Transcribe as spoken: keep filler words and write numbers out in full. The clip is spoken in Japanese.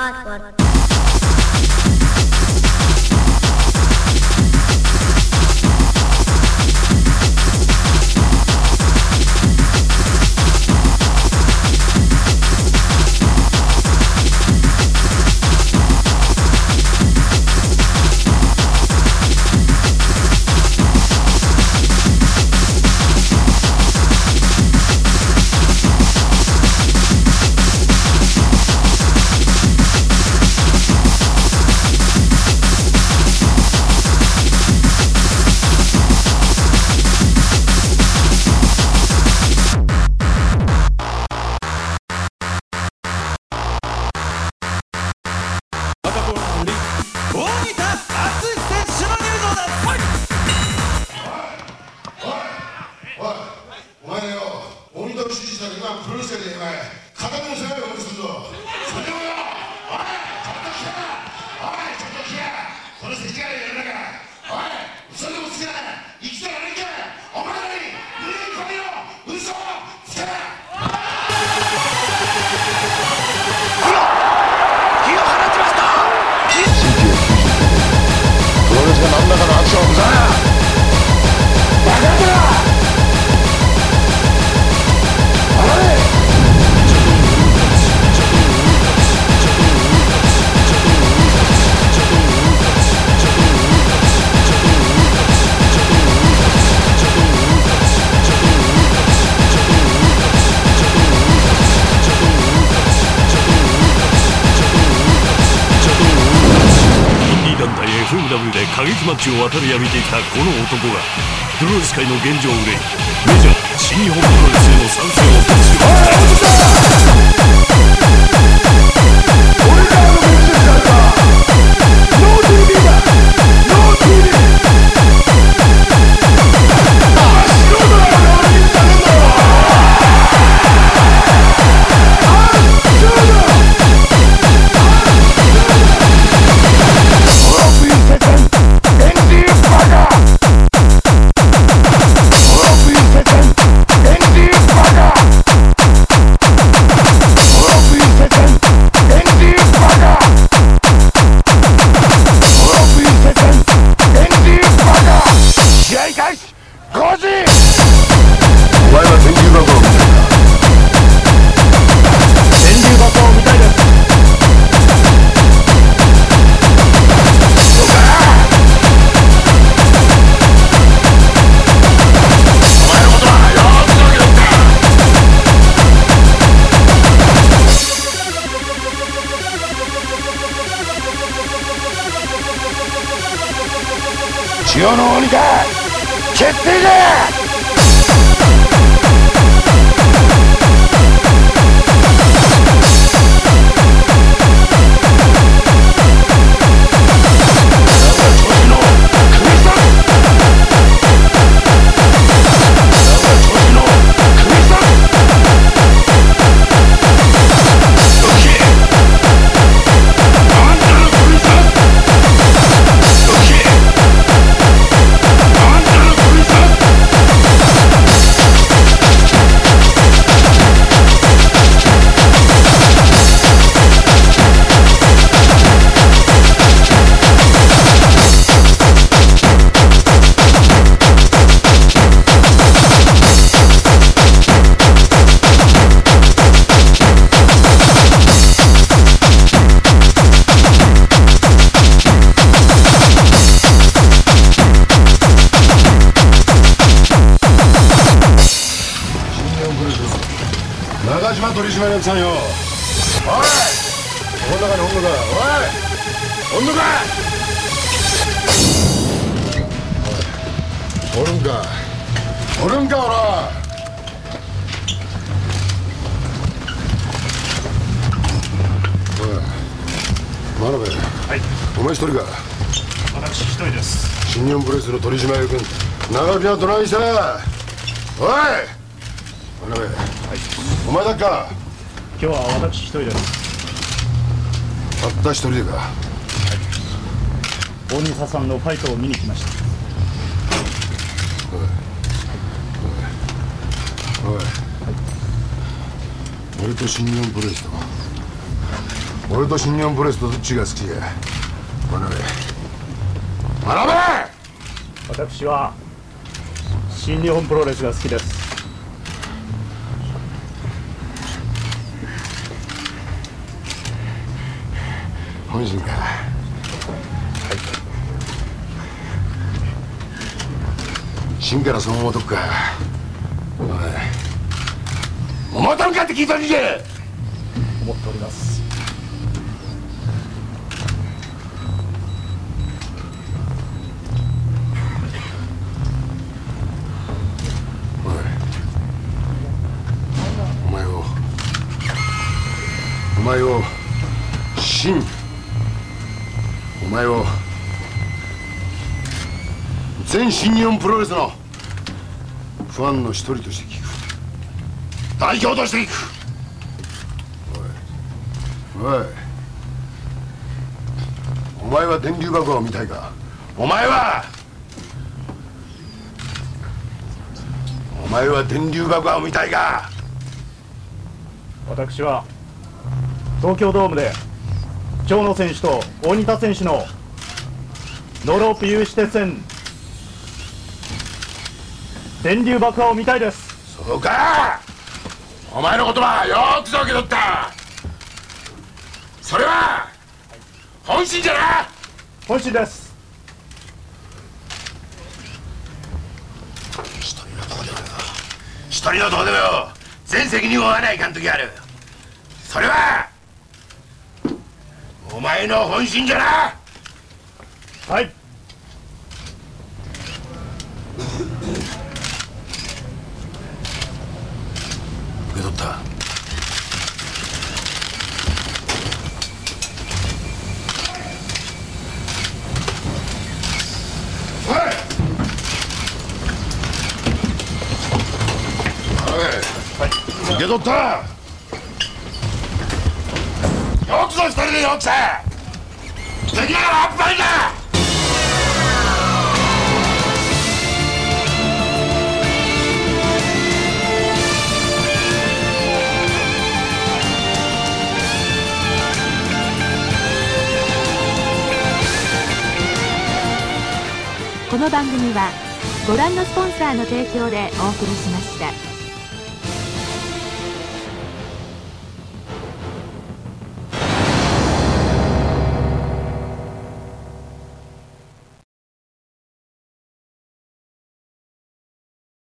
password.エフエムダブリュー で過激マッチを渡り歩いてきたこの男がプロレス界の現状を憂いメジャー新日本プロレスへの参戦を決意。俺からのメッセージだった。ノー ティービー だ。ノー ティービー。ああ白だよ俺に頼むぞ。ああ白だ。千代の鬼か決定だ。中島取締役さんよ。おいこの中におんのか。おいおんのか。おるんかおるんかおら。おい真鍋。はい。お前一人か。私一人です。新日本プロレスの取締役中島隣さ。おい真鍋。はい。お前だっか。 今日は私一人です。 たった一人でか。はい。 大西さんのファイトを見に来ました。 おいおいおい、はい、俺と新日本プロレスと俺と新日本プロレスとどっちが好きや。学べ学べ。 私は新日本プロレスが好きです。 本心か。はい。芯からそう思うとくか。おい思うとるかって聞いとるじゃ。 思っております。 おいお前をお前を芯お前を全新日本プロレスのファンの一人として聞く。代表としていく。おいおいお前は電流爆破を見たいか。お前はお前は電流爆破を見たいか。 私は東京ドームで長野選手と大仁田選手のノロープ有刺鉄線電流爆破を見たいです。 そうか。お前の言葉よーくぞ受け取った。それは本心じゃな。 本心です。 一人のどこでもよ一人のどこでもよ全責任を負わないかん時がある。それはお前の本心じゃな。 はい。 受け取った。おいはい。 受け取った。よくぞ一人でよくせ。敵ながらアップラインだ。 この番組はご覧のスポンサーの提供でお送りしました。